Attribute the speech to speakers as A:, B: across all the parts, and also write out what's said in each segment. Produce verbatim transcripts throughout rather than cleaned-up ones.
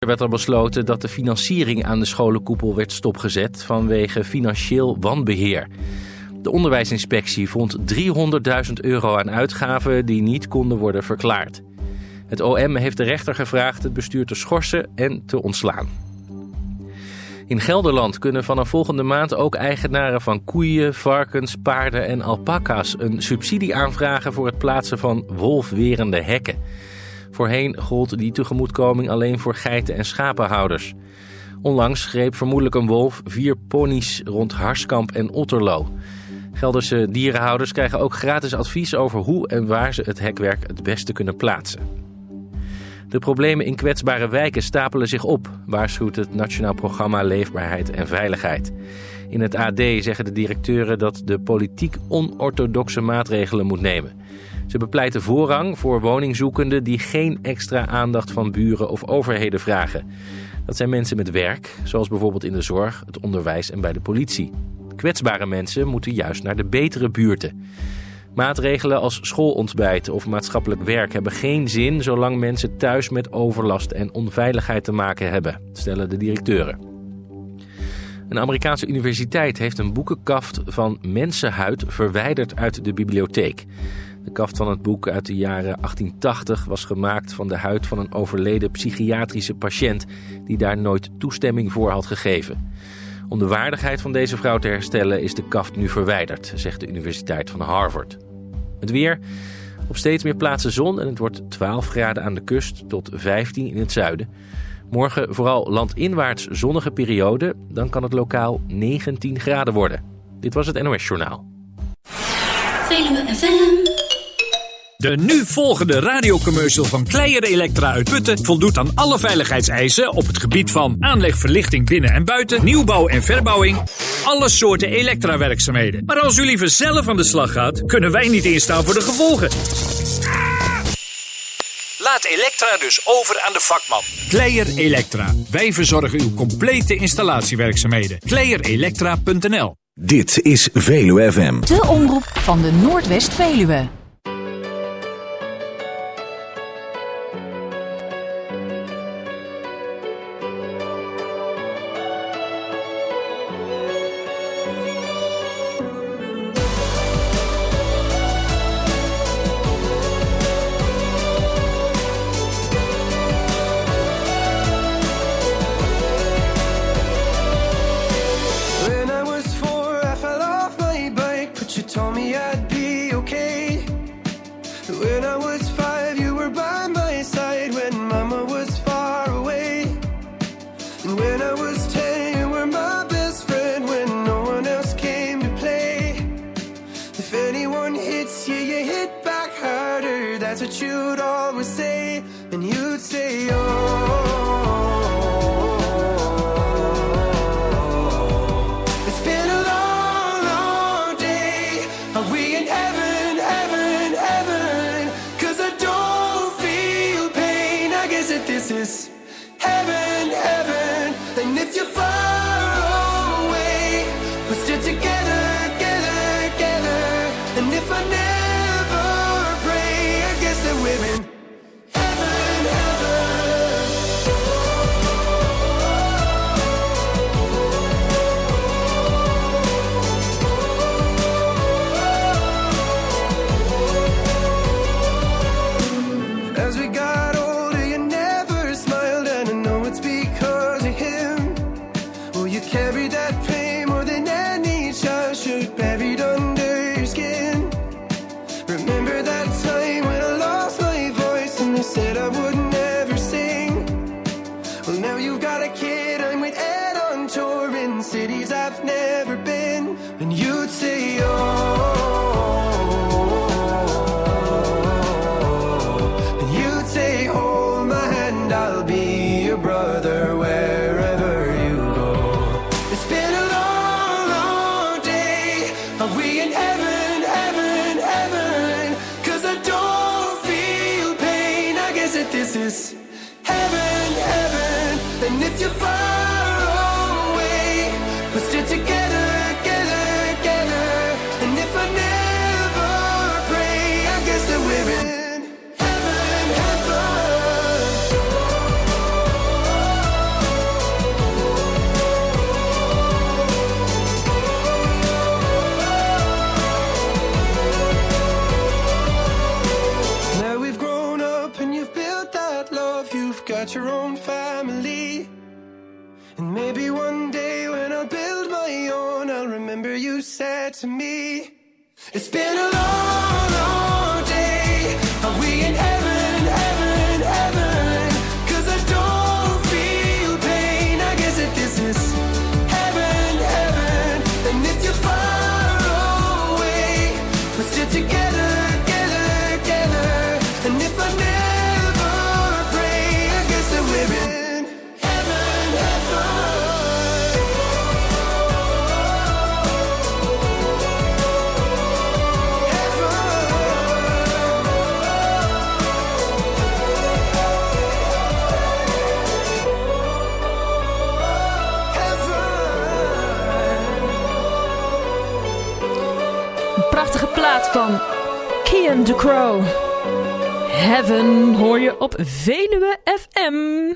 A: Er werd al besloten dat de financiering aan de scholenkoepel werd stopgezet vanwege financieel wanbeheer. De onderwijsinspectie vond driehonderdduizend euro aan uitgaven die niet konden worden verklaard. Het O M heeft de rechter gevraagd het bestuur te schorsen en te ontslaan. In Gelderland kunnen vanaf volgende maand ook eigenaren van koeien, varkens, paarden en alpaca's een subsidie aanvragen voor het plaatsen van wolfwerende hekken. Voorheen gold die tegemoetkoming alleen voor geiten- en schapenhouders. Onlangs greep vermoedelijk een wolf vier ponies rond Harskamp en Otterlo. Gelderse dierenhouders krijgen ook gratis advies over hoe en waar ze het hekwerk het beste kunnen plaatsen. De problemen in kwetsbare wijken stapelen zich op, waarschuwt het Nationaal Programma Leefbaarheid en Veiligheid. In het A D zeggen de directeuren dat de politiek onorthodoxe maatregelen moet nemen. Ze bepleiten voorrang voor woningzoekenden die geen extra aandacht van buren of overheden vragen. Dat zijn mensen met werk, zoals bijvoorbeeld in de zorg, het onderwijs en bij de politie. Kwetsbare mensen moeten juist naar de betere buurten. Maatregelen als schoolontbijt of maatschappelijk werk hebben geen zin zolang mensen thuis met overlast en onveiligheid te maken hebben, stellen de directeuren. Een Amerikaanse universiteit heeft een boekenkaft van mensenhuid verwijderd uit de bibliotheek. De kaft van het boek uit de jaren achttien tachtig was gemaakt van de huid van een overleden psychiatrische patiënt die daar nooit toestemming voor had gegeven. Om de waardigheid van deze vrouw te herstellen is de kaft nu verwijderd, zegt de Universiteit van Harvard. Het weer. Op steeds meer plaatsen zon en het wordt twaalf graden aan de kust tot vijftien in het zuiden. Morgen vooral landinwaarts zonnige periode, dan kan het lokaal negentien graden worden. Dit was het N O S Journaal.
B: Veluwe F M.
C: De nu volgende radiocommercial van Kleijer Electra uit Putten voldoet aan alle veiligheidseisen op het gebied van aanleg, verlichting binnen en buiten, nieuwbouw en verbouwing, alle soorten elektrawerkzaamheden. Maar als u liever zelf aan de slag gaat, kunnen wij niet instaan voor de gevolgen. Laat Elektra dus over aan de vakman. Kleijer Electra. Wij verzorgen uw complete installatiewerkzaamheden. Kleijer Electra punt n l.
D: Dit is Veluwe F M.
E: De omroep van de Noordwest-Veluwe.
F: family. And maybe one day when I build my own, I'll remember you said to me, it's been a long, long day. Are we in heaven, heaven, heaven? 'Cause I don't feel pain. I guess that this is heaven, heaven. And if you're far away, we're still together, together, together. And if I never pray, I guess that we're in heaven, heaven.
G: Prachtige plaat van Kian De Crow. Heaven hoor je op Veluwe F M.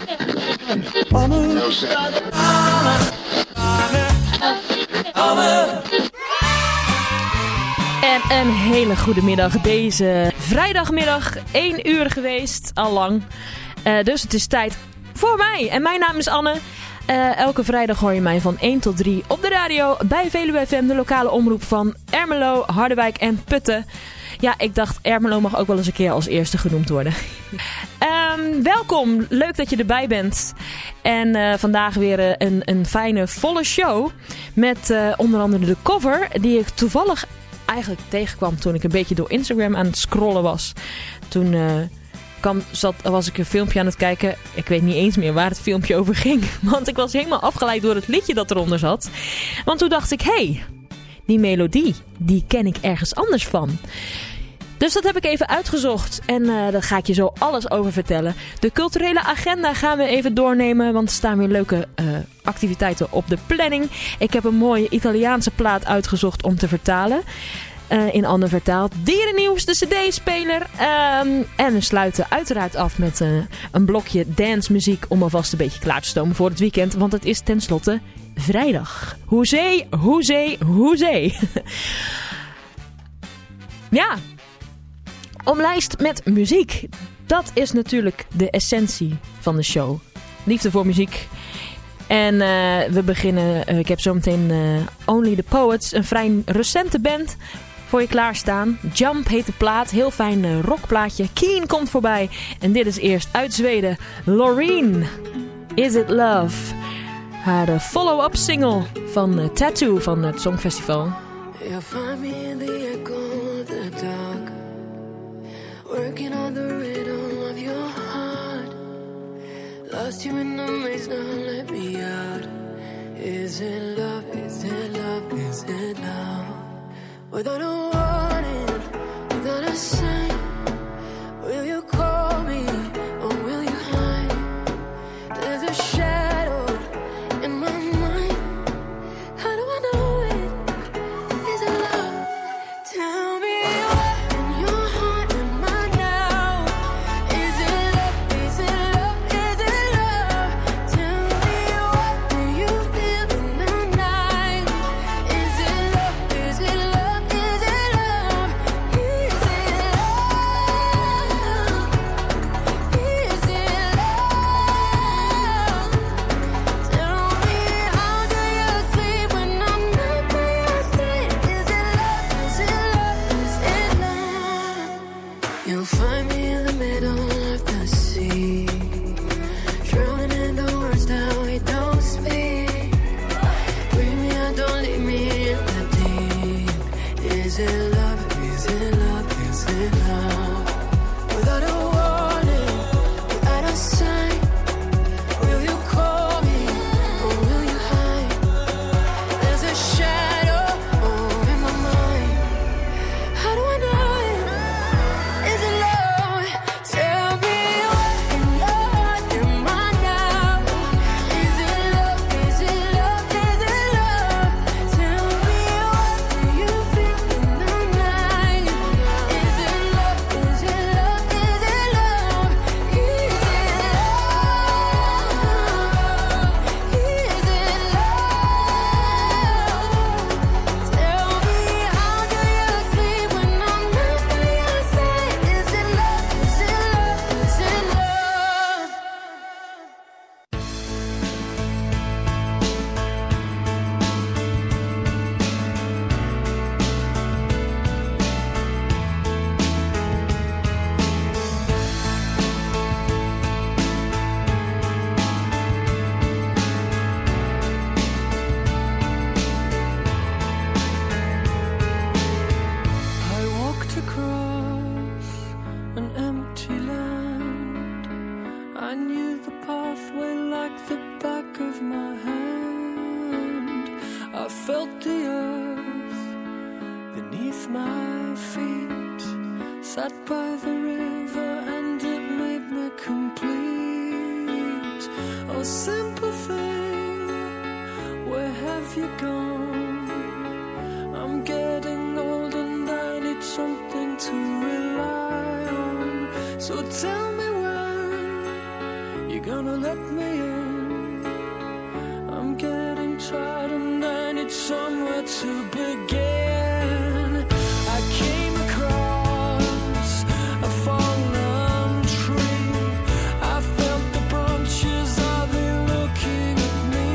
G: En een hele goede middag. Deze vrijdagmiddag, één uur geweest, al lang. Uh, dus het is tijd voor mij. En mijn naam is Anne. Uh, elke vrijdag hoor je mij van één tot drie op de radio bij Veluwe F M, de lokale omroep van Ermelo, Harderwijk en Putten. Ja, ik dacht Ermelo mag ook wel eens een keer als eerste genoemd worden. um, welkom, leuk dat je erbij bent. En uh, vandaag weer uh, een, een fijne, volle show met uh, onder andere de cover die ik toevallig eigenlijk tegenkwam toen ik een beetje door Instagram aan het scrollen was. Toen... Uh, Kwam, zat, was ik een filmpje aan het kijken. Ik weet niet eens meer waar het filmpje over ging. Want ik was helemaal afgeleid door het liedje dat eronder zat. Want toen dacht ik, hé, hey, die melodie, die ken ik ergens anders van. Dus dat heb ik even uitgezocht. En uh, daar ga ik je zo alles over vertellen. De culturele agenda gaan we even doornemen. Want er staan weer leuke uh, activiteiten op de planning. Ik heb een mooie Italiaanse plaat uitgezocht om te vertalen. Uh, in Anne vertaald. Dierennieuws, de cd-speler. Um, en we sluiten uiteraard af met uh, een blokje dancemuziek om alvast een beetje klaar te stomen voor het weekend. Want het is tenslotte vrijdag. Hoezee, hoezee, hoezee. Ja, omlijst met muziek. Dat is natuurlijk de essentie van de show. Liefde voor muziek. En uh, we beginnen, uh, ik heb zometeen uh, Only the Poets, een vrij recente band voor je klaarstaan. Jump heet de plaat, heel fijn uh, rockplaatje. Keen komt voorbij. En dit is eerst uit Zweden, Loreen, Is It Love? Haar uh, follow-up single van uh, Tattoo van het Songfestival.
F: You'll find me in the echo of the dark, working on the rhythm of your heart. Lost you in the maze, now let me out. Is it love, is it love, is it love? Without a warning, without a sign, will you call me or will you hide? There's a shadow in my mind. How do I know it? Is it love? Tell me what in your heart am I now? Is it love? Is it love? Is it love? Tell me what do you feel in the night? Is it love? Is it love? Is it love? Sat by the river and it made me complete. Oh, simple thing, where have you gone? I'm getting old and I need something to rely on. So tell me when you're gonna let me in. I'm getting tired and I need somewhere to begin. I came across a fallen tree. I felt the branches of it looking at me.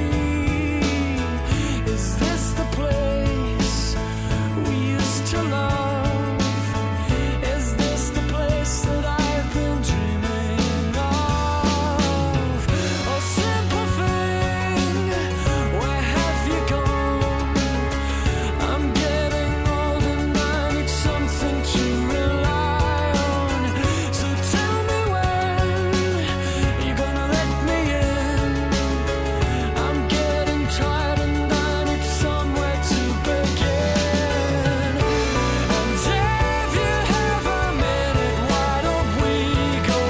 F: Is this the place we used to love? Is this the place that I've been dreaming of? Oh, simple thing, where have you gone? I'm getting old and I need something to rely on. So tell me when you're gonna let me in. I'm getting tired and I need somewhere to begin. And if you have a minute, why don't we go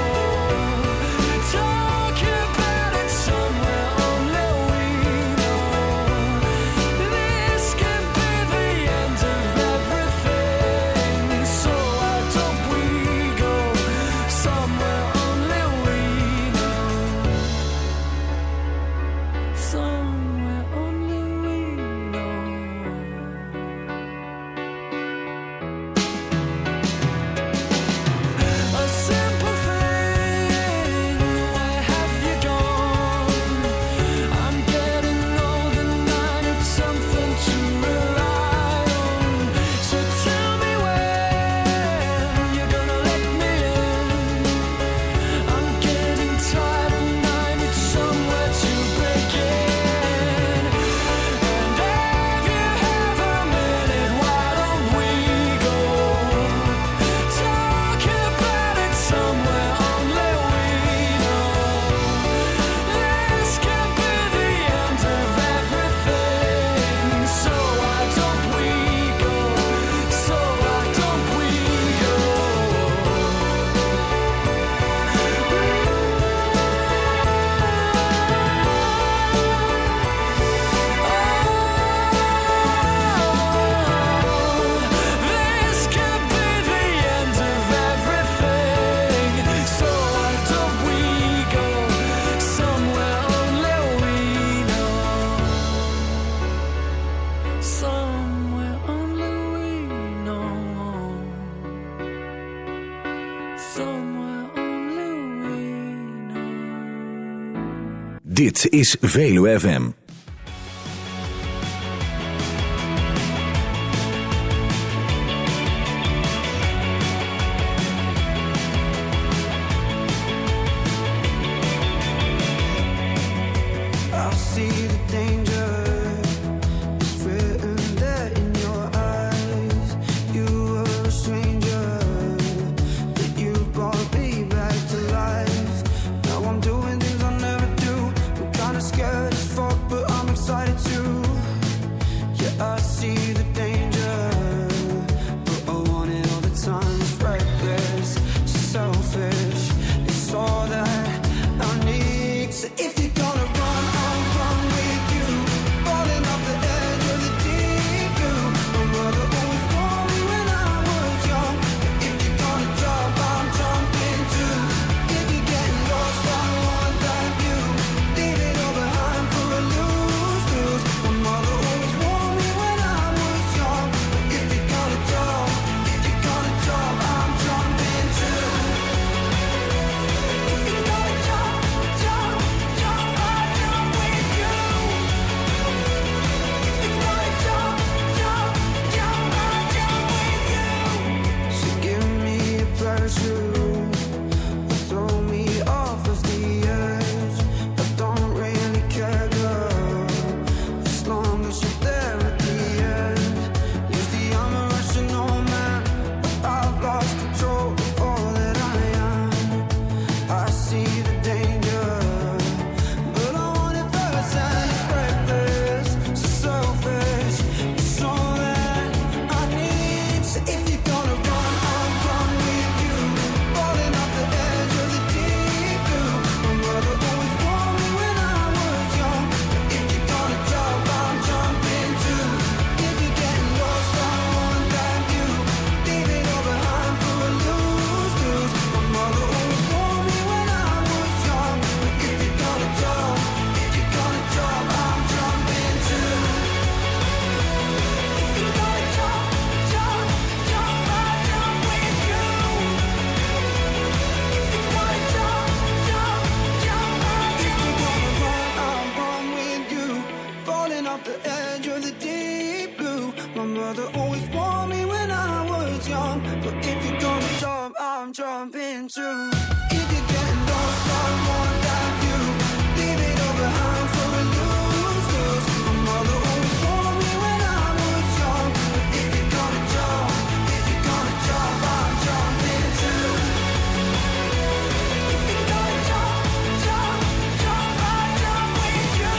F: talk about it somewhere only we know? This could be the end of everything. So why don't we go somewhere only we know? Somewhere only we know. A simple thing, where have you gone? I'm getting old and I need something to rely on. So tell me when you're gonna let me in. I'm getting tired and I need somewhere to begin. And if you have a minute, why don't we go talk about it somewhere only we know? This could be the end of everything. So why don't we go? So why don't we go? This could be the end of everything. So why don't we go somewhere only we know? Somewhere only we know. Somewhere only we know.
D: Dit is Veluwe F M.
F: I see the danger. It's written there in your eyes. You were a stranger, but you brought me back to life. Now I'm doing things I never do. I'm kinda scared as fuck, but I'm excited too. Yeah, I see the danger, but I want it all the time. It's reckless, selfish. It's all that I need. So if you're gonna run, I'll run with you. true. If you're getting lost, I won't have you. Leave it all behind for a lose-lose. My mother always told me when I was young, if you're gonna jump, if you're gonna jump, I'm jumping too. If you're gonna jump, jump, jump, I jump with you.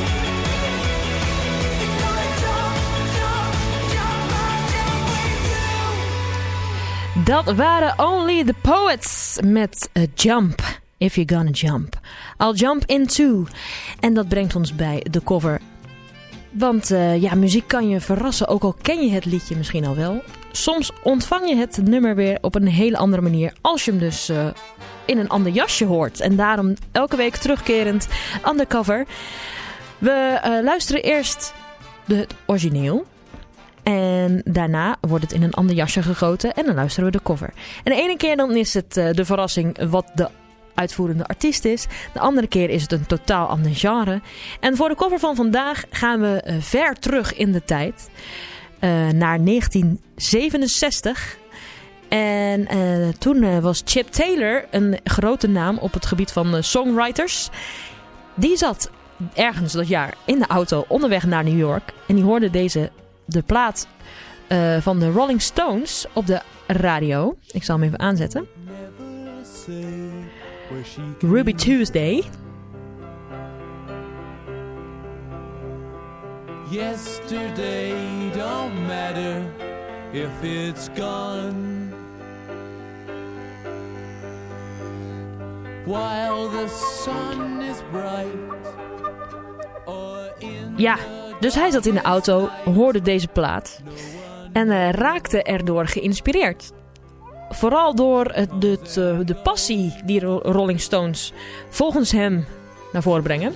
F: If you're gonna jump, jump, jump, I jump with you.
G: Dat waren Only the Poets met a Jump, If You're Gonna Jump. I'll Jump Into. En dat brengt ons bij de cover. Want uh, ja, muziek kan je verrassen, ook al ken je het liedje misschien al wel. Soms ontvang je het nummer weer op een hele andere manier als je hem dus uh, in een ander jasje hoort. En daarom elke week terugkerend Undercover. We uh, luisteren eerst de, het origineel. En daarna wordt het in een ander jasje gegoten en dan luisteren we de cover. En de ene keer dan is het uh, de verrassing wat de uitvoerende artiest is. De andere keer is het een totaal ander genre. En voor de cover van vandaag gaan we uh, ver terug in de tijd. Uh, naar negentien zevenenzestig. En uh, toen uh, was Chip Taylor een grote naam op het gebied van uh, songwriters. Die zat ergens dat jaar in de auto onderweg naar New York. En die hoorde deze... de plaat uh, van de Rolling Stones op de radio. Ik zal hem even aanzetten. Ruby Tuesday.
H: Yesterday don't matter if it's gone. While the sun is bright or in
G: Ja, dus hij zat in de auto, hoorde deze plaat en uh, raakte erdoor geïnspireerd. Vooral door het, het, uh, de passie die de Rolling Stones volgens hem naar voren brengen.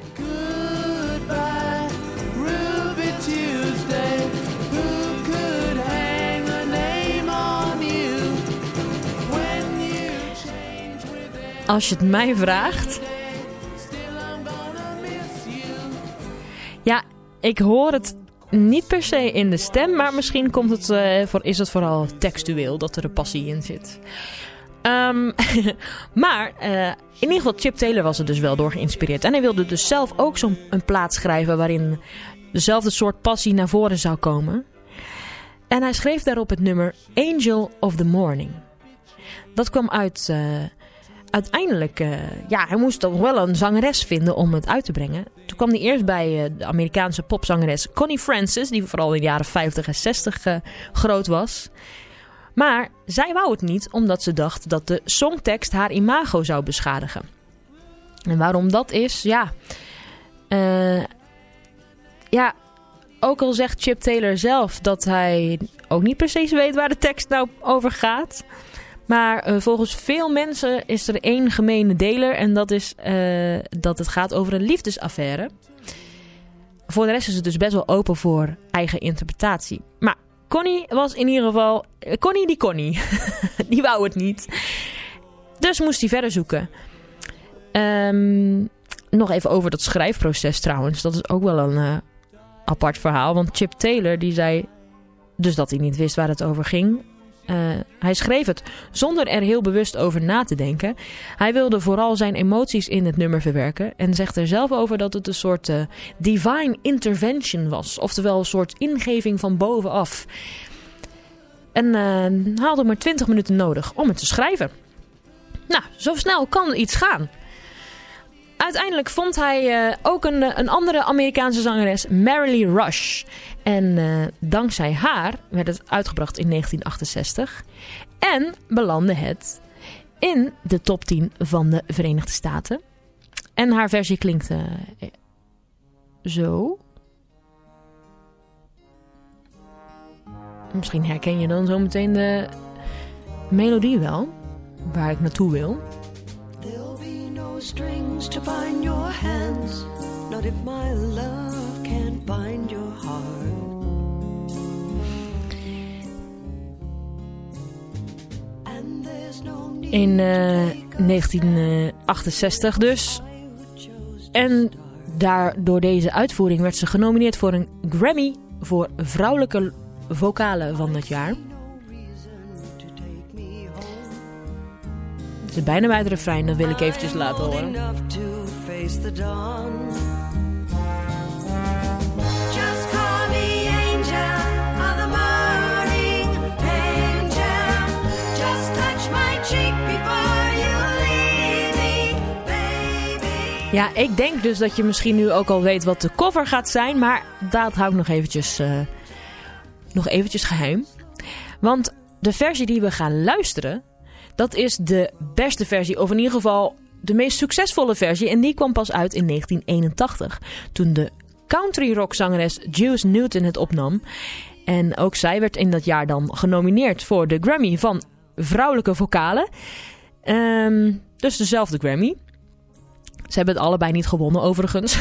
H: Goodbye, Ruby Tuesday. Who could hang a name on you when you change with
G: Als je het mij vraagt.
H: still I'm gonna miss you.
G: Ja, ik hoor het niet per se in de stem, maar misschien komt het, uh, voor, is het vooral textueel dat er een passie in zit. Um, maar uh, in ieder geval Chip Taylor was er dus wel door geïnspireerd. En hij wilde dus zelf ook zo'n een plaat schrijven waarin dezelfde soort passie naar voren zou komen. En hij schreef daarop het nummer Angel of the Morning. Dat kwam uit... Uh, Uiteindelijk, uh, ja, hij moest toch wel een zangeres vinden om het uit te brengen. Toen kwam hij eerst bij uh, de Amerikaanse popzangeres Connie Francis, die vooral in de jaren vijftig en zestig uh, groot was. Maar zij wou het niet, omdat ze dacht dat de songtekst haar imago zou beschadigen. En waarom dat is, ja... Uh, ja, ook al zegt Chip Taylor zelf dat hij ook niet precies weet waar de tekst nou over gaat... Maar uh, volgens veel mensen is er één gemene deler en dat is uh, dat het gaat over een liefdesaffaire. Voor de rest is het dus best wel open voor eigen interpretatie. Maar Connie was in ieder geval... Connie die Connie. Die wou het niet. Dus moest hij verder zoeken. Um, nog even over dat schrijfproces trouwens. Dat is ook wel een uh, apart verhaal. Want Chip Taylor die zei dus dat hij niet wist waar het over ging... Uh, hij schreef het zonder er heel bewust over na te denken. Hij wilde vooral zijn emoties in het nummer verwerken. En zegt er zelf over dat het een soort uh, divine intervention was. Oftewel een soort ingeving van bovenaf. En uh, haalde maar twintig minuten nodig om het te schrijven. Nou, zo snel kan iets gaan. Uiteindelijk vond hij uh, ook een, een andere Amerikaanse zangeres, Mary Lee Rush. En uh, dankzij haar werd het uitgebracht in negentien achtenzestig. En belandde het in de top tien van de Verenigde Staten. En haar versie klinkt uh, zo. Misschien herken je dan zo meteen de melodie wel, waar ik naartoe wil.
F: No strings to bind your hands, not if my love can't bind your heart. And there's no need
G: In uh, negentien achtenzestig dus. En daar, door deze uitvoering werd ze genomineerd voor een Grammy voor vrouwelijke vocale van het jaar. is bijna bij het refrein, dat wil ik eventjes laten horen.
F: Just call me angel of the morning, angel. Just touch my cheek before you leave me, baby.
G: Ja, ik denk dus dat je misschien nu ook al weet wat de cover gaat zijn, maar dat hou ik nog eventjes, uh, nog eventjes geheim. Want de versie die we gaan luisteren, dat is de beste versie, of in ieder geval de meest succesvolle versie. En die kwam pas uit in negentien eenentachtig, toen de country rock zangeres Juice Newton het opnam. En ook zij werd in dat jaar dan genomineerd voor de Grammy van vrouwelijke vocalen. Um, dus dezelfde Grammy. Ze hebben het allebei niet gewonnen overigens.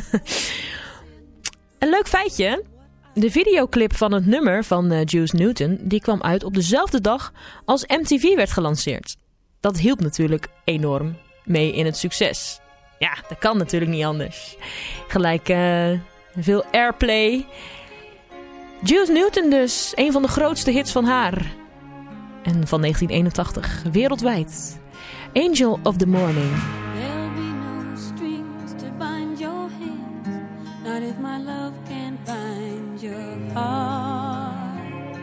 G: Een leuk feitje. De videoclip van het nummer van uh, Juice Newton, die kwam uit op dezelfde dag als M T V werd gelanceerd. Dat hielp natuurlijk enorm mee in het succes. Ja, dat kan natuurlijk niet anders. Gelijk uh, veel airplay. Juice Newton dus, een van de grootste hits van haar. En van negentien eenentachtig, wereldwijd. Angel of the Morning.
I: There'll be no strings to bind your hands, not if my love can bind your heart.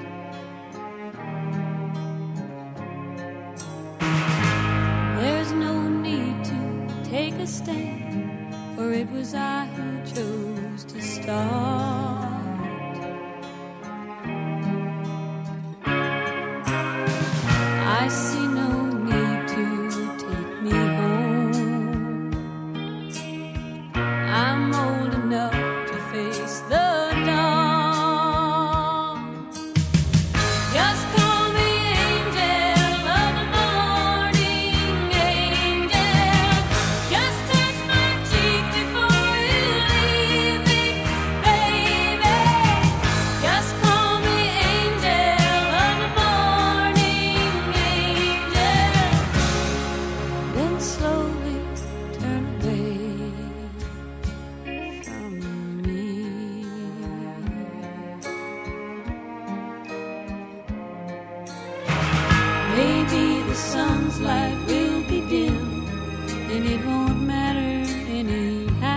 I: There's no need to take a stand, for it was I who chose to start. I see no need to take me home. I'm old enough to face the dawn. Just call me angel of the morning, angel. Just touch my cheek before you leave me, baby. Just call me angel of the morning, angel. Then slowly turn away from me. Maybe the sun's light will be dim, and it won't matter anyhow.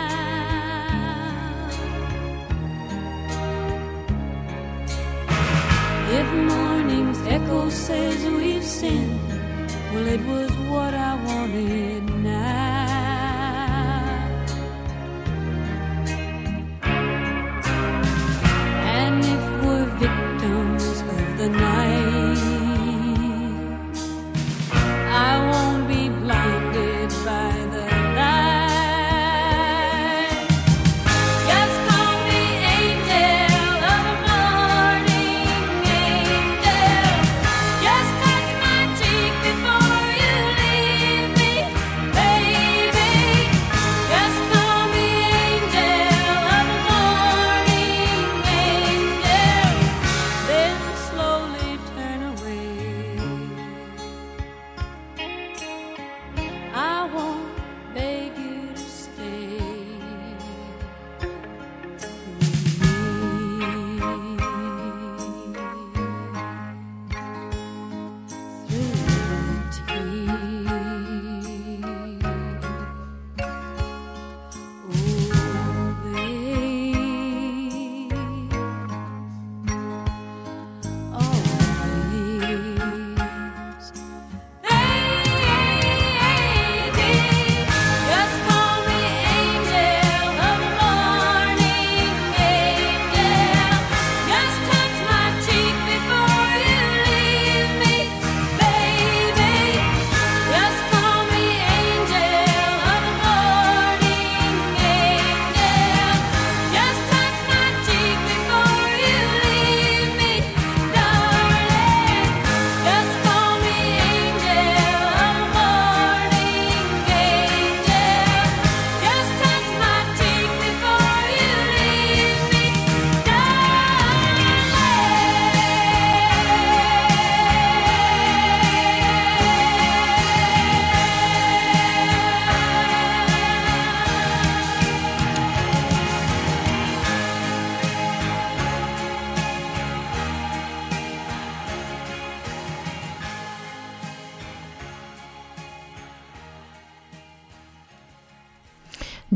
I: If morning's echo says we've sinned, well, it was what I wanted now. And if we're victims of the night, I won't be blinded by the light. Just call me angel of the morning, angel. Just touch my cheek before you leave me,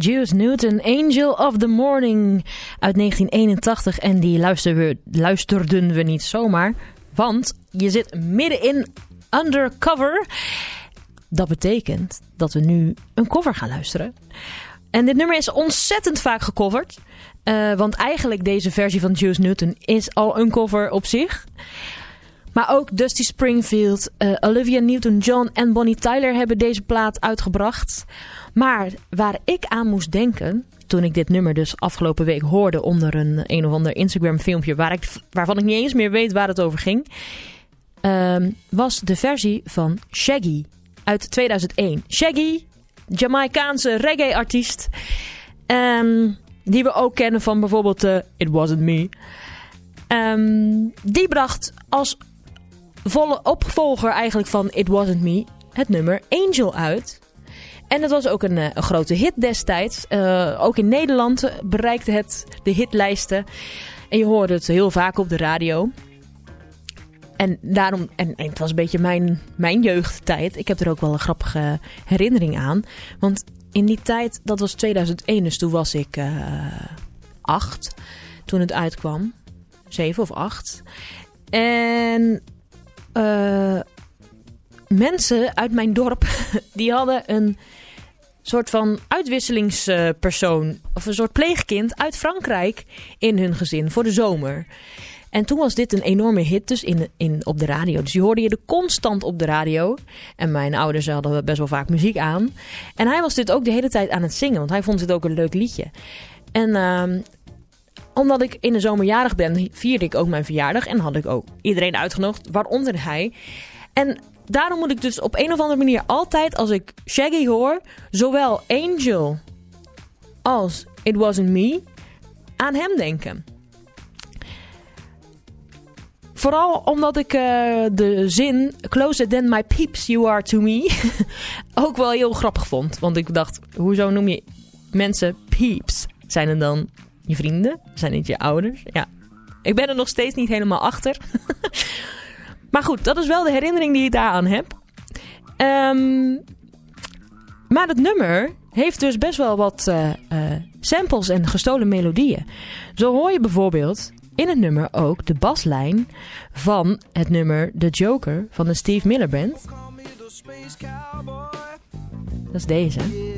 G: Juice Newton, Angel of the Morning uit negentien eenentachtig. En die luisterden we, luisterden we niet zomaar, want je zit midden in Undercover. Dat betekent dat we nu een cover gaan luisteren. En dit nummer is ontzettend vaak gecoverd. Uh, want eigenlijk deze versie van Juice Newton is al een cover op zich. Maar ook Dusty Springfield, uh, Olivia Newton-John en Bonnie Tyler hebben deze plaat uitgebracht. Maar waar ik aan moest denken, toen ik dit nummer dus afgelopen week hoorde onder een een of ander Instagram filmpje waar ik, waarvan ik niet eens meer weet waar het over ging, uh, was de versie van Shaggy uit tweeduizend één. Shaggy, Jamaicaanse reggae-artiest, um, die we ook kennen van bijvoorbeeld uh, It Wasn't Me. Um, die bracht als volle opvolger eigenlijk van It Wasn't Me het nummer Angel uit. En dat was ook een, een grote hit destijds. Uh, ook in Nederland bereikte het de hitlijsten. En je hoorde het heel vaak op de radio. En daarom, en, en het was een beetje mijn, mijn jeugdtijd. Ik heb er ook wel een grappige herinnering aan. Want in die tijd, dat was tweeduizend één, dus toen was ik uh, acht. Toen het uitkwam. Zeven of acht. En uh, mensen uit mijn dorp, die hadden een soort van uitwisselingspersoon, of een soort pleegkind uit Frankrijk in hun gezin voor de zomer. En toen was dit een enorme hit dus in, in, op de radio. Dus die hoorde je er constant op de radio. En mijn ouders hadden best wel vaak muziek aan. En hij was dit ook de hele tijd aan het zingen, want hij vond het ook een leuk liedje. En uh, omdat ik in de zomer jarig ben, vierde ik ook mijn verjaardag. En had ik ook iedereen uitgenodigd, waaronder hij. En daarom moet ik dus op een of andere manier altijd, als ik Shaggy hoor, zowel Angel als It Wasn't Me aan hem denken. Vooral omdat ik uh, de zin Closer than my peeps you are to me ook wel heel grappig vond. Want ik dacht, hoezo noem je mensen peeps? Zijn het dan je vrienden? Zijn het je ouders? Ja, ik ben er nog steeds niet helemaal achter. Maar goed, dat is wel de herinnering die ik daaraan heb. Um, maar het nummer heeft dus best wel wat uh, uh, samples en gestolen melodieën. Zo hoor je bijvoorbeeld in het nummer ook de baslijn van het nummer The Joker van de Steve Miller Band. Dat is deze.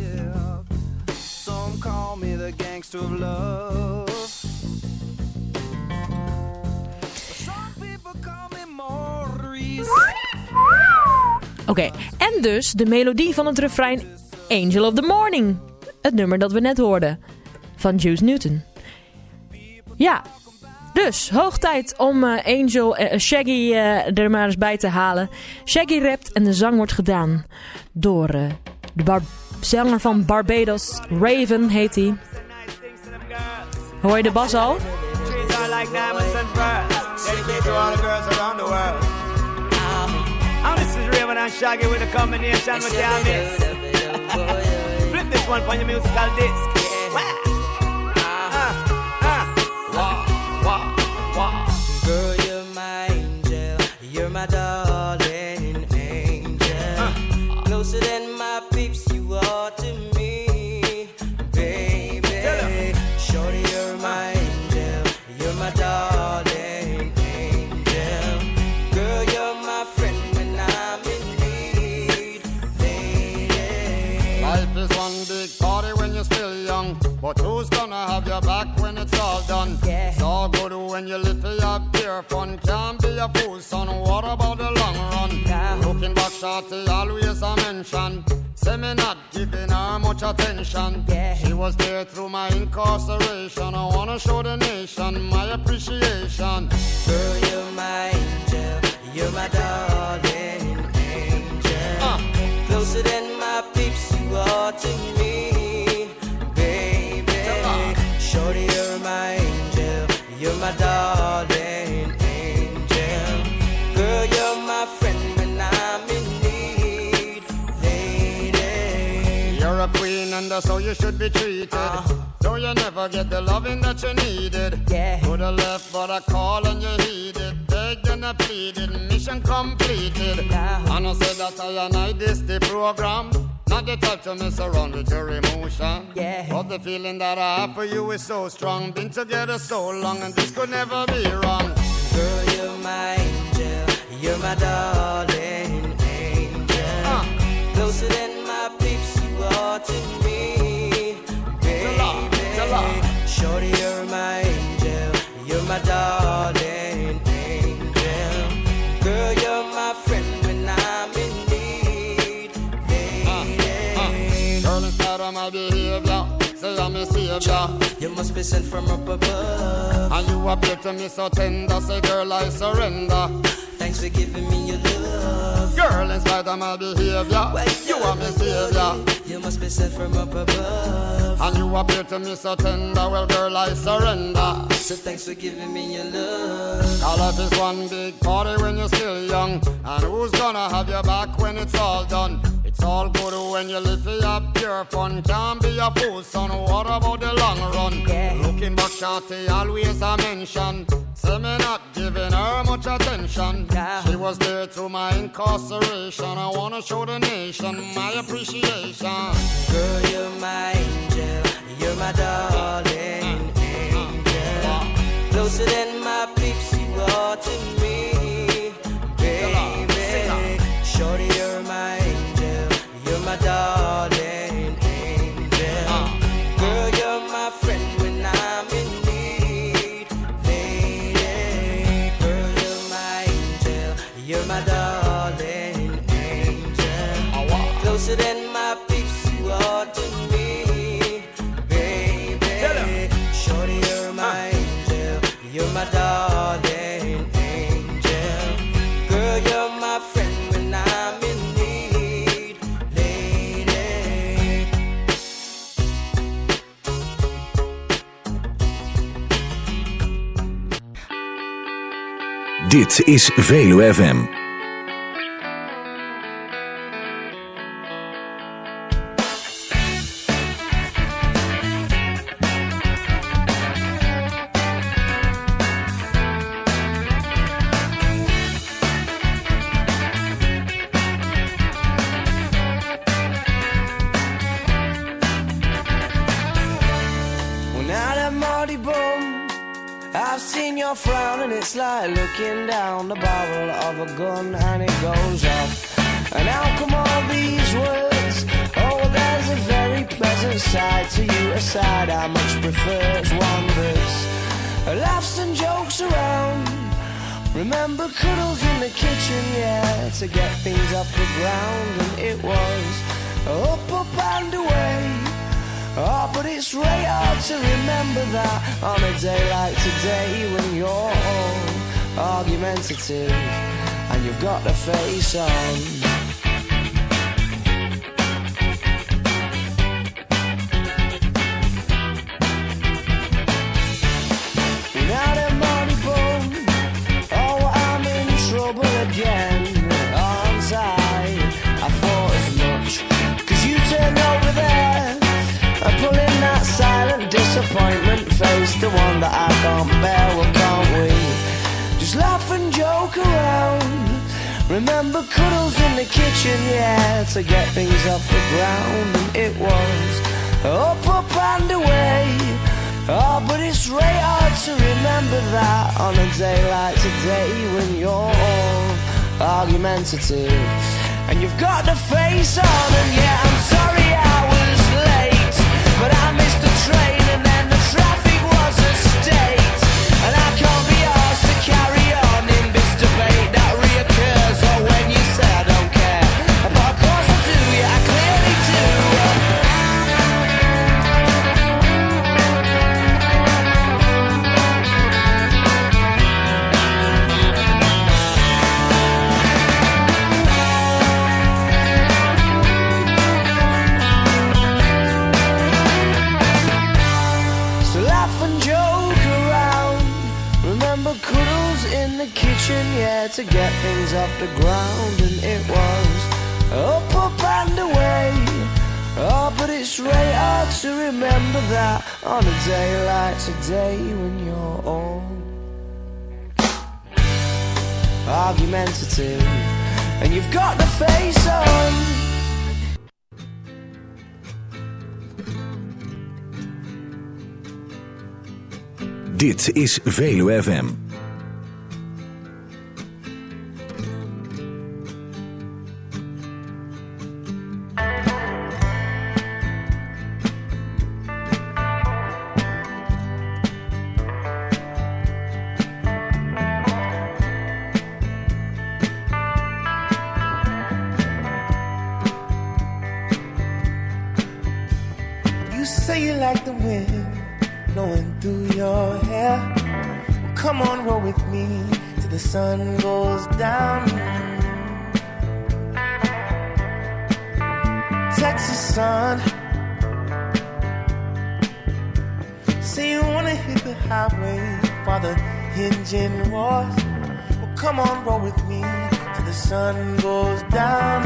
G: Oké, okay, en dus de melodie van het refrein Angel of the Morning. Het nummer dat we net hoorden van Juice Newton. Ja, dus hoog tijd om uh, Angel, uh, Shaggy uh, er maar eens bij te halen. Shaggy rapt en de zang wordt gedaan door uh, de bar- zanger van Barbados, Raven heet hij. Hoor je de bas al?
H: And this is Raven and Shaggy with a combination with your mix. Flip this one on your musical disc.
J: Girl, you're my angel. You're my darling angel. Uh. Closer than my peeps, you are to me, baby. Shorty, you're my angel. You're my darling angel. Girl, you're my friend when I'm in need, lady.
K: Life is one big party when you're still young, but who's gonna have your back when it's all done?
J: Yeah.
K: It's all good when you live for your pure fun. Can't be a fool, son. What about the long run?
J: Yeah.
K: Looking back, shorty, always a mention. Say me not giving her much attention.
J: Yeah.
K: She was there through my incarceration. I wanna show the nation my appreciation.
J: Girl, you're my angel. You're my darling angel. Uh. Closer than my peeps, you are to me, baby. Shorty, you're my angel. You're my darling angel. Girl, you're my friend when I'm in need, lady.
K: You're a queen and that's how you should be treated. Uh. Though you never get the loving that you needed.
J: Yeah.
K: Could have left but I call and you heeded. Begged and I pleaded, mission completed.
J: Yeah.
K: And I said that I and I this the program. Not the type to mess around with your emotion.
J: Yeah.
K: But the feeling that I have for you is so strong. Been together so long and this could never be wrong.
J: Girl, you're my angel. You're my darling angel. Uh. Closer than my peeps, you are to me, baby. Tell her. Shorty, you're my angel. You're my darling angel. Girl, you're my friend when I'm in need, baby.
K: Uh. Uh. Girl, instead of my behavior, say I'm a savior.
J: You must be sent from up above.
K: And you appear to me so tender. Say, girl, I surrender.
J: Thanks for giving me your love.
K: Girl, in spite of my behavior, well, you are my savior.
J: You must be sent from up above.
K: And you appear to me so tender. Well, girl, I surrender.
J: So thanks for giving me your love.
K: Call life is one big party when you're still young. And who's gonna have your back when it's all done? It's all good when you live for your pure fun. Can't be a fool, son. What about the long run?
J: Yeah.
K: Looking back, shawty, always I mention. Say me not giving her much attention.
J: Yeah.
K: She was there through my incarceration. I wanna show the nation my appreciation.
J: Girl, you're my angel. You're my darling angel. Closer than my peeps, you are to me, baby. Shorty, you're my angel. You're my darling angel. Girl, you're my friend when I'm in need, lady. Girl, you're my angel. You're my darling angel. Closer than my peeps, you are to me, baby. Shorty, you're my angel. You're my darling angel. Girl, you're my friend when I'm in need, lady.
D: Dit is Veluwe F M.
J: It's like looking down the barrel of a gun and it goes off. And how come all these words? Oh, there's a very pleasant side to you, a side I much prefer. It's one that's laughs and jokes around. Remember cuddles in the kitchen, yeah, to get things off the ground. And it was up, up and away. Oh, but it's really hard to remember that on a day like today when you're all argumentative and you've got the face on. Now the money bone, oh, I'm in trouble again. Aren't I? I thought as much, 'cause you turned over there and pulling that silent disappointment face, the one that I can't bear. Well, can't we just laugh and joke around? Remember cuddles in the kitchen, yeah, to get things off the ground. And it was up, up and away. Oh, but it's really hard to remember that on a day like today when you're all argumentative and you've got the face on. And yeah, I'm sorry I was late, but I missed the train and then the traffic was a state. And I can't be asked to carry on in this debate that reoccurs. Or when you say I don't care, but of course I do, yeah, I clearly do. Yeah, to get things off the ground. And it was up, up and away. Oh, but it's really hard to remember that on a day like today when you're all argumentative and you've got the face on.
D: Dit is Veluwe F M.
L: Say you like the wind blowing through your hair. Well, come on, roll with me till the sun goes down. Texas sun. Say you wanna hit the highway while the engine roars. Well, come on, roll with me till the sun goes down.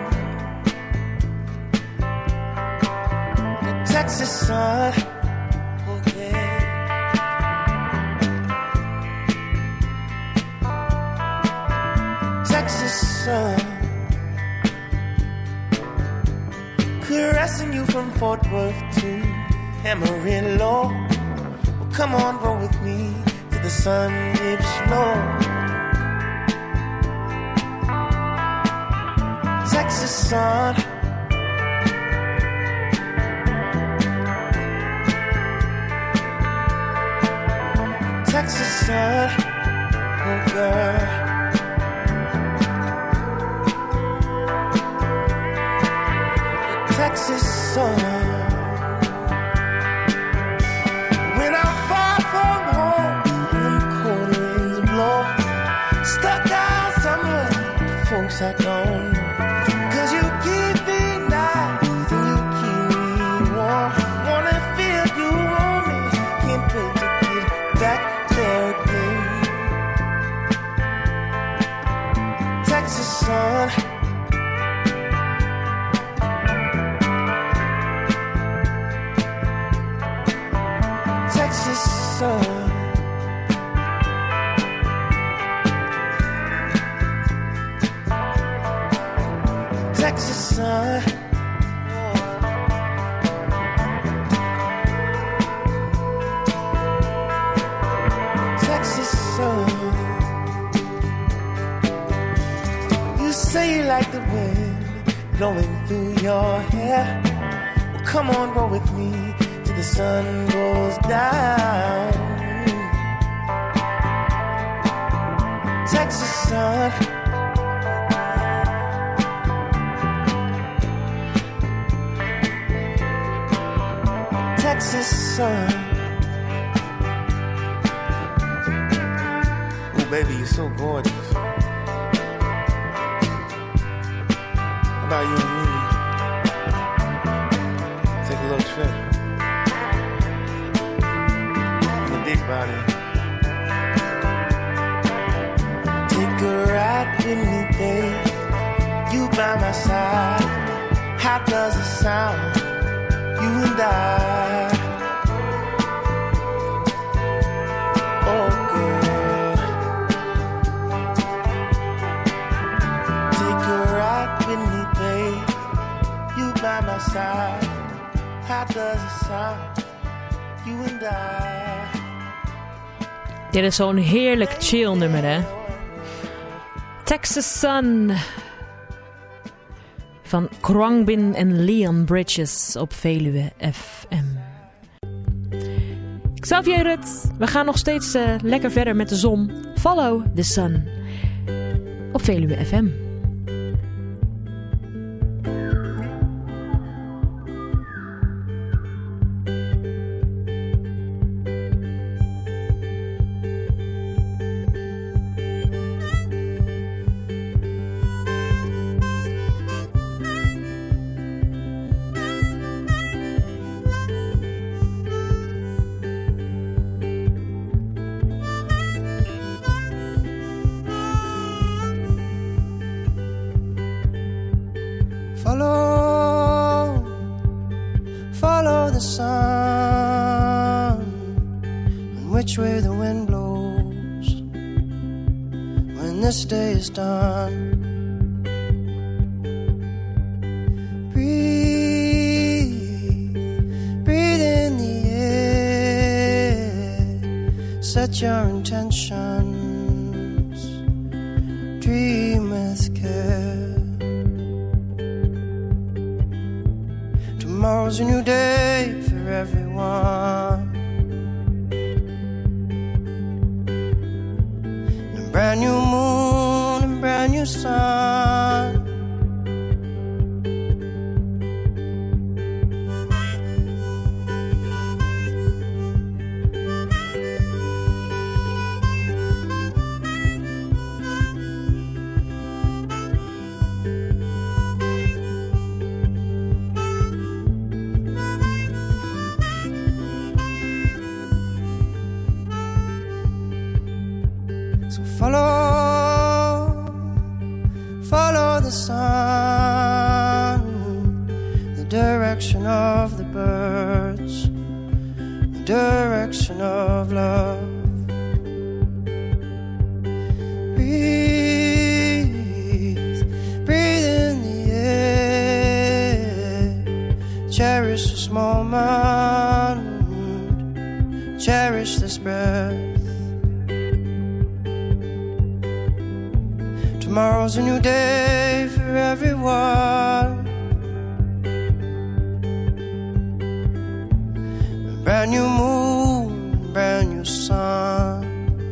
L: Texas sun, okay. Texas sun, caressing you from Fort Worth to Amarillo. Well, come on, roll with me till the sun dips low. Texas sun. Texas sun, oh girl. Texas sun. When I'm far from home and them cold winds blow, stuck out somewhere, folks I don't know. 'Cause you keep me nice and you keep me warm. Wanna feel you on me, can't wait to get back there again. Texas sun. Texas sun. Texas sun. Texas sun. You say you like the wind blowing through your hair. Well, come on, roll with me till the sun goes down. Texas sun. Texas sun. Oh, baby, you're so gorgeous. How about you and me? Take a little trip. In the big body. Take a ride with me, babe. You by my side. How does it sound? You and I. Oh, girl. Take a ride with me, babe. You by my side. How does it sound? You and I.
G: Dit is zo'n heerlijk chill nummer, hè? Texas Sun van Khruangbin en Leon Bridges op Veluwe F M. Xavier Rut, we gaan nog steeds uh, lekker verder met de zon. Follow the sun op Veluwe F M.
L: Follow, follow the sun, and which way the wind blows when this day is done. Breathe, breathe in the air, set your intentions, dream with care. Tomorrow's a new day for everyone. A brand new moon and brand new sun. Follow, follow the sun, the direction of the birds, the direction of love. Breathe, breathe in the air. Cherish this moment, cherish this breath. Tomorrow's a new day for everyone. A brand new moon, a brand new sun.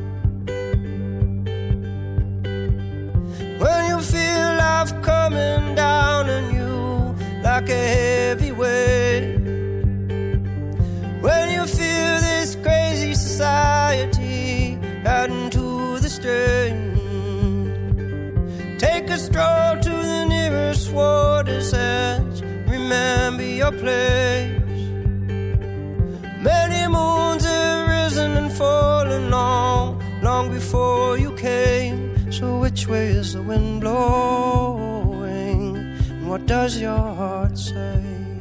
L: When you feel life coming down on you like a heavy weight, when you feel this crazy society adding to the strain, take a stroll to the nearest water's edge. Remember your place. Many moons have risen and fallen long, long before you came. So which way is the wind blowing? And what does your heart say?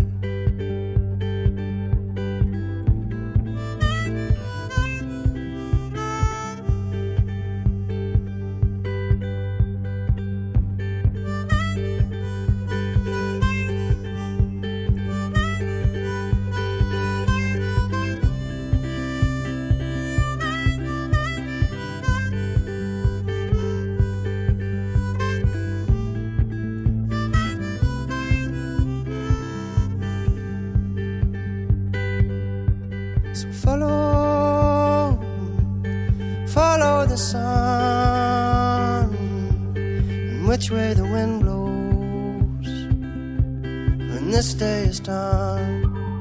L: Follow, follow the sun, and which way the wind blows when this day is done.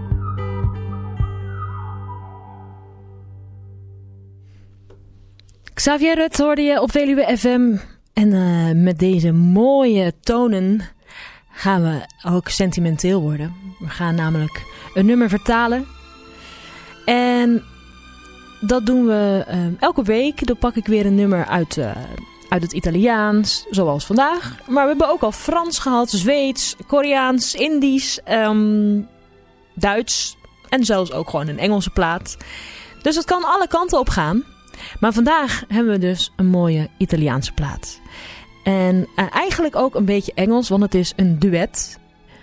G: Xavier Rutte hoorde je op Veluwe F M. En uh, met deze mooie tonen gaan we ook sentimenteel worden. We gaan namelijk een nummer vertalen. En dat doen we uh, elke week. Dan pak ik weer een nummer uit, uh, uit het Italiaans, zoals vandaag. Maar we hebben ook al Frans gehad, Zweeds, Koreaans, Indisch, um, Duits en zelfs ook gewoon een Engelse plaat. Dus het kan alle kanten op gaan. Maar vandaag hebben we dus een mooie Italiaanse plaat. En uh, eigenlijk ook een beetje Engels, want het is een duet.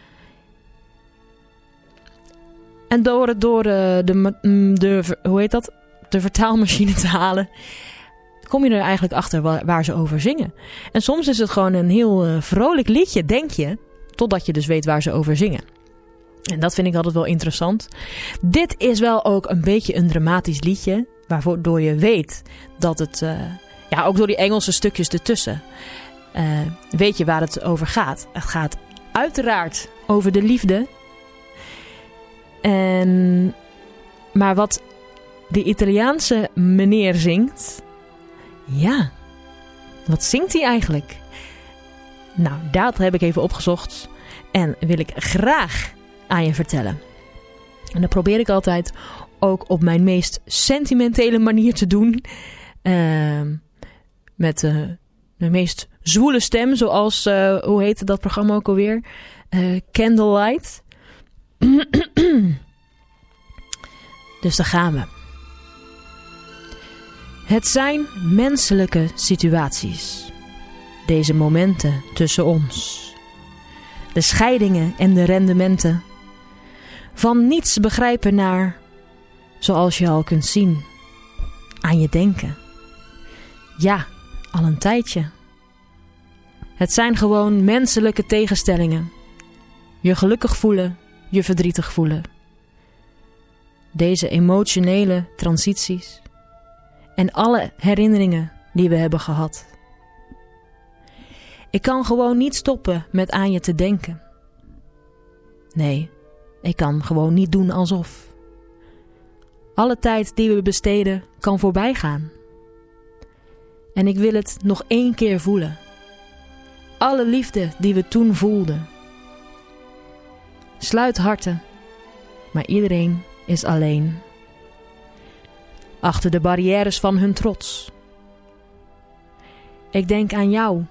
G: En door het door de, de, de, hoe heet dat? de vertaalmachine te halen, kom je er eigenlijk achter waar, waar ze over zingen. En soms is het gewoon een heel uh, vrolijk liedje, denk je, totdat je dus weet waar ze over zingen. En dat vind ik altijd wel interessant. Dit is wel ook een beetje een dramatisch liedje, waardoor je weet dat het, uh, ja, ook door die Engelse stukjes ertussen, uh, weet je waar het over gaat. Het gaat uiteraard over de liefde. En, maar wat de Italiaanse meneer zingt, ja, wat zingt hij eigenlijk? Nou, dat heb ik even opgezocht en wil ik graag aan je vertellen. En dat probeer ik altijd ook op mijn meest sentimentele manier te doen. Uh, met uh, de meest zwoele stem, zoals, uh, hoe heette dat programma ook alweer? Uh, Candlelight. Dus daar gaan we. Het zijn menselijke situaties. Deze momenten tussen ons. De scheidingen en de rendementen. Van niets begrijpen naar, zoals je al kunt zien, aan je denken. Ja, al een tijdje. Het zijn gewoon menselijke tegenstellingen. Je gelukkig voelen, je verdrietig voelen. Deze emotionele transities en alle herinneringen die we hebben gehad. Ik kan gewoon niet stoppen met aan je te denken. Nee, ik kan gewoon niet doen alsof. Alle tijd die we besteden kan voorbij gaan. En ik wil het nog één keer voelen. Alle liefde die we toen voelden. Sluit harten, maar iedereen is alleen. Achter de barrières van hun trots. Ik denk aan jou.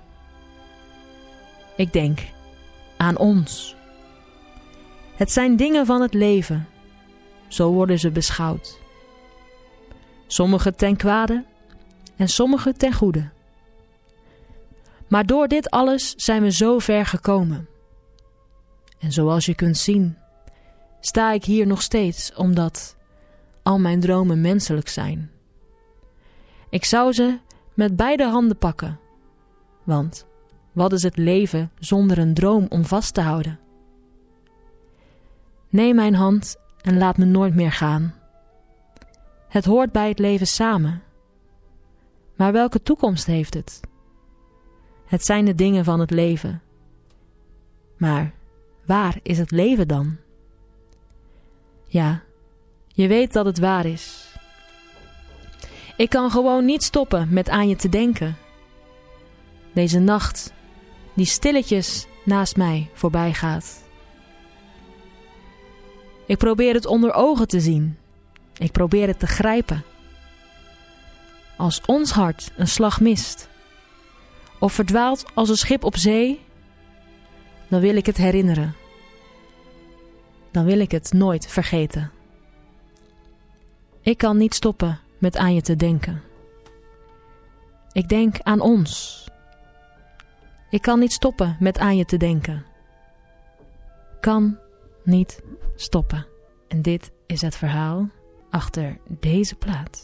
G: Ik denk aan ons. Het zijn dingen van het leven. Zo worden ze beschouwd. Sommige ten kwade en sommige ten goede. Maar door dit alles zijn we zo ver gekomen. En zoals je kunt zien, sta ik hier nog steeds omdat al mijn dromen menselijk zijn. Ik zou ze met beide handen pakken. Want wat is het leven zonder een droom om vast te houden? Neem mijn hand en laat me nooit meer gaan. Het hoort bij het leven samen. Maar welke toekomst heeft het? Het zijn de dingen van het leven. Maar waar is het leven dan? Ja, je weet dat het waar is. Ik kan gewoon niet stoppen met aan je te denken. Deze nacht, die stilletjes naast mij voorbij gaat. Ik probeer het onder ogen te zien. Ik probeer het te grijpen. Als ons hart een slag mist, of verdwaalt als een schip op zee, dan wil ik het herinneren. Dan wil ik het nooit vergeten. Ik kan niet stoppen met aan je te denken. Ik denk aan ons. Ik kan niet stoppen met aan je te denken. Kan niet stoppen. En dit is het verhaal achter deze plaat.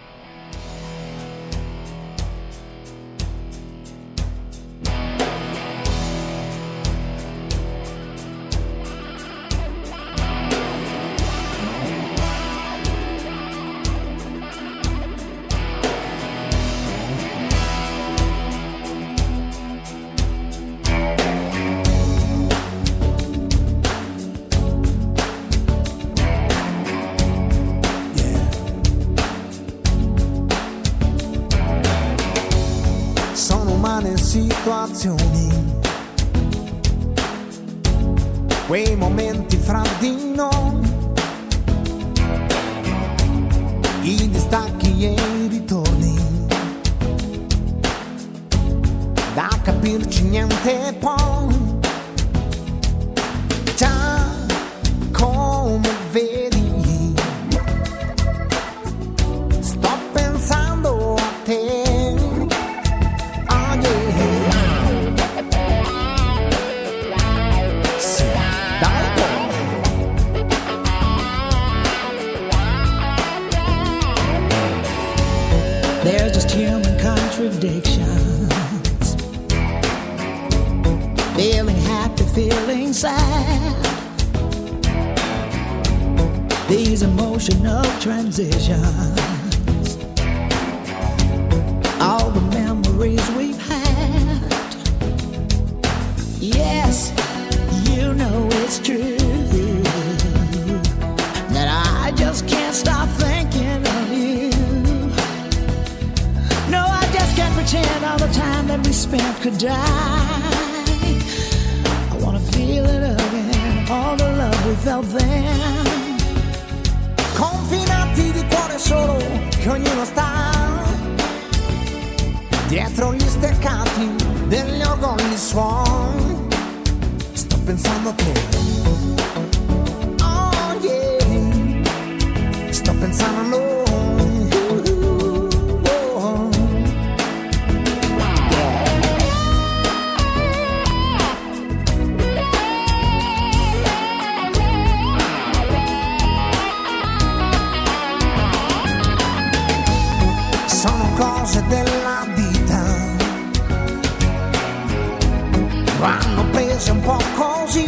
M: Situazioni, quei momenti fra di noi, i distacchi e i ritorni, da capirci niente poi, già come vedi, sto pensando a te.
N: They're just human contradictions. Feeling happy, feeling sad. These emotional transitions. All the memories we've had. Yes, you know it's true that I just can't stop thinking of you. Pretend all the time that we spent could die. I wanna feel it again, all the love we felt then.
M: Confinati di cuore solo, che ognuno sta dietro gli steccati degli orgogli suon. Sto pensando a te. Oh yeah. Sto pensando a noi. cose della vita, vanno prese un po' così.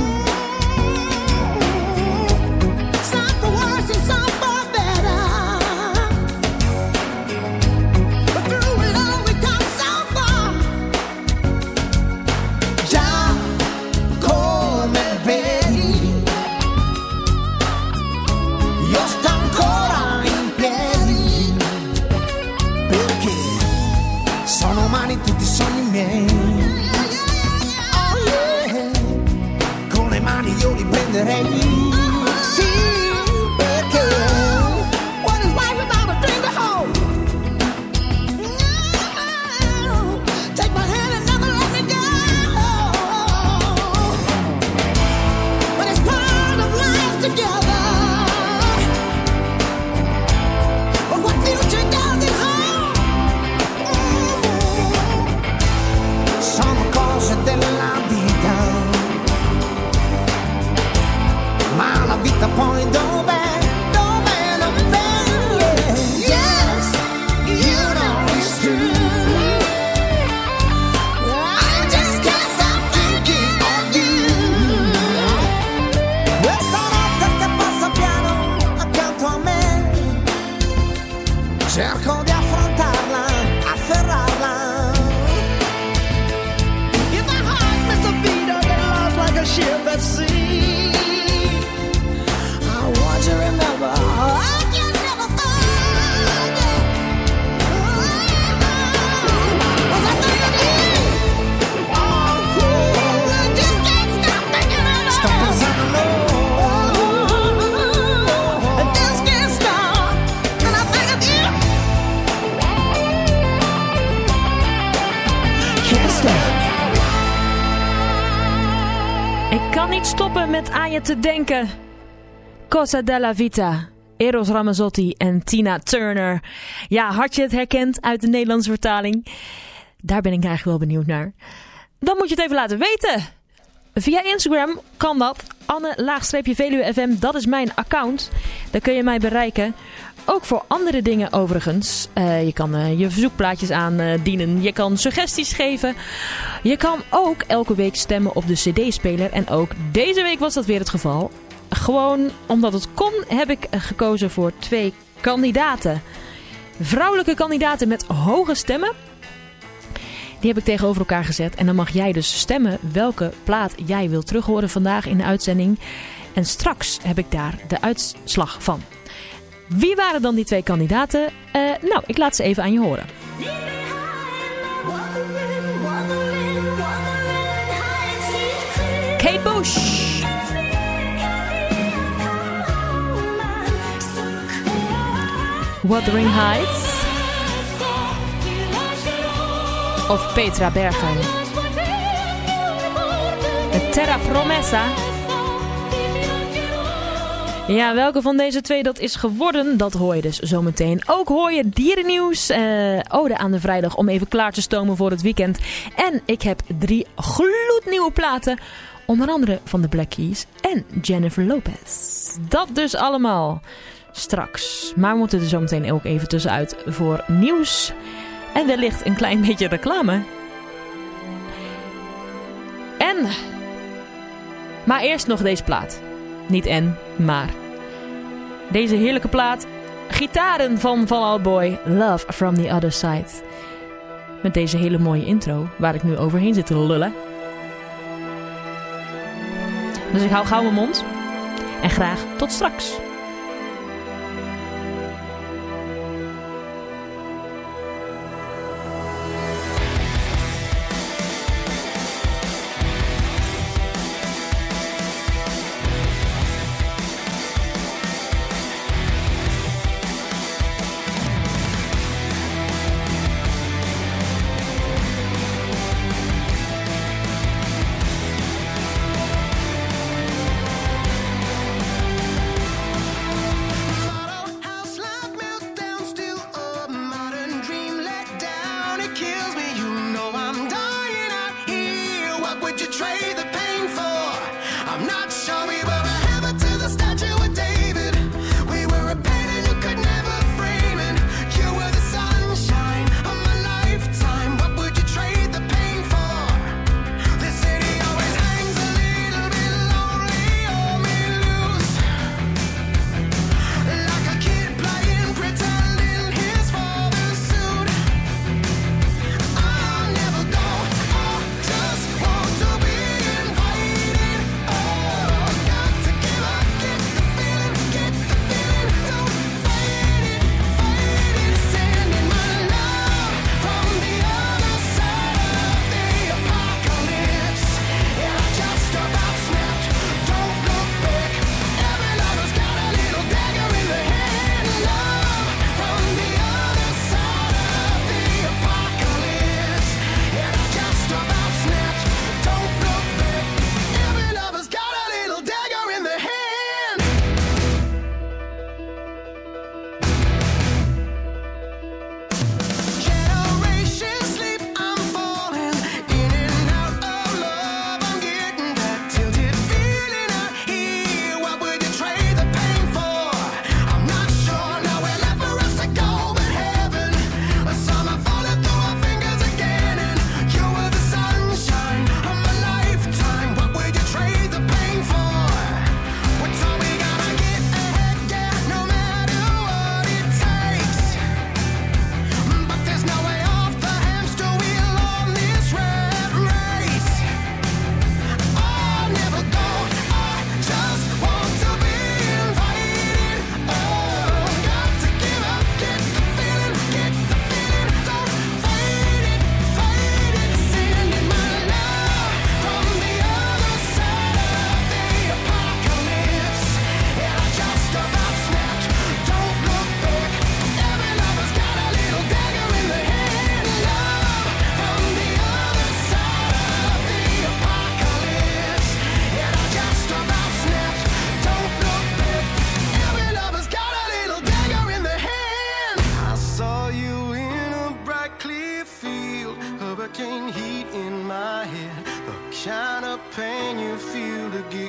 M: Some for worse and some for better, but through it all we come so far. Già come vedi, io sto ancora in piedi, perché sono umani tutti i sogni miei. Io li prenderei, sì, perché what is life without a dream to hold? No, take my hand and never let me go. But it's part of life together. But what future does it hold? Mm-hmm. Sono cose della vita, ma la vita poi dov'è, dov'è, dov'è, yeah. Yes, you know it's true, I just can't stop thinking of you. Questa notte che passa piano accanto a me, cerco di affrontarla, afferrarla. If my heart missed a beat, I get lost like a ship at sea. I want you to remember, I can never forget. Was I thinking of you? Oh, I just can't stop thinking of you. Stop pensando, I just can't stop, and I think of you. Can't stop.
G: Ik kan niet stoppen met aan je te denken. Cosa della Vita, Eros Ramazzotti en Tina Turner. Ja, had je het herkend uit de Nederlandse vertaling? Daar ben ik eigenlijk wel benieuwd naar. Dan moet je het even laten weten. Via Instagram kan dat. Anne-Veluwe F M, dat is mijn account. Daar kun je mij bereiken. Ook voor andere dingen overigens. Uh, je kan uh, je verzoekplaatjes aandienen. Uh, je kan suggesties geven. Je kan ook elke week stemmen op de cd-speler. En ook deze week was dat weer het geval. Gewoon omdat het kon, heb ik gekozen voor twee kandidaten. Vrouwelijke kandidaten met hoge stemmen. Die heb ik tegenover elkaar gezet. En dan mag jij dus stemmen welke plaat jij wilt terughoren vandaag in de uitzending. En straks heb ik daar de uitslag van. Wie waren dan die twee kandidaten? Uh, nou, ik laat ze even aan je horen. Kate Bush. Wuthering Heights. Of Petra Bergheim. Terra Promessa. Ja, welke van deze twee dat is geworden, dat hoor je dus zometeen. Ook hoor je dierennieuws, uh, ode aan de vrijdag om even klaar te stomen voor het weekend. En ik heb drie gloednieuwe platen, onder andere van de Black Keys en Jennifer Lopez. Dat dus allemaal straks. Maar we moeten er zometeen ook even tussenuit voor nieuws en wellicht een klein beetje reclame. En, maar eerst nog deze plaat. Niet en, maar. Deze heerlijke plaat. Gitaren van Fall Out Boy. Love from the Other Side. Met deze hele mooie intro. Waar ik nu overheen zit te lullen. Dus ik hou gauw mijn mond. En graag tot straks.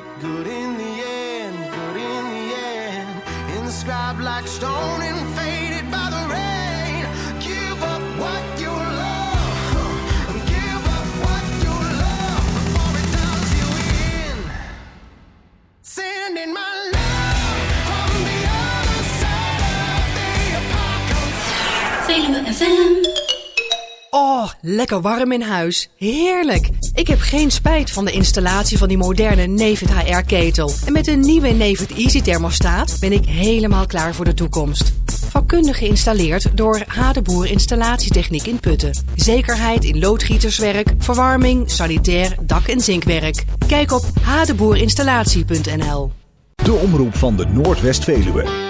L: good in the end, good in the end. Inscribed like stone and faded by the rain. Give up what you love, give up what you love before it does you in. Sending my love from the other side of the apocalypse.
B: Veluwe F M.
O: Oh, lekker warm in huis. Heerlijk. Ik heb geen spijt van de installatie van die moderne Nefit H R-ketel. En met een nieuwe Nefit Easy thermostaat ben ik helemaal klaar voor de toekomst. Vakkundig geïnstalleerd door H. de Boer Installatietechniek in Putten. Zekerheid in loodgieterswerk, verwarming, sanitair, dak- en zinkwerk. Kijk op h de boer installatie punt n l.
D: De omroep van de Noordwest-Veluwe.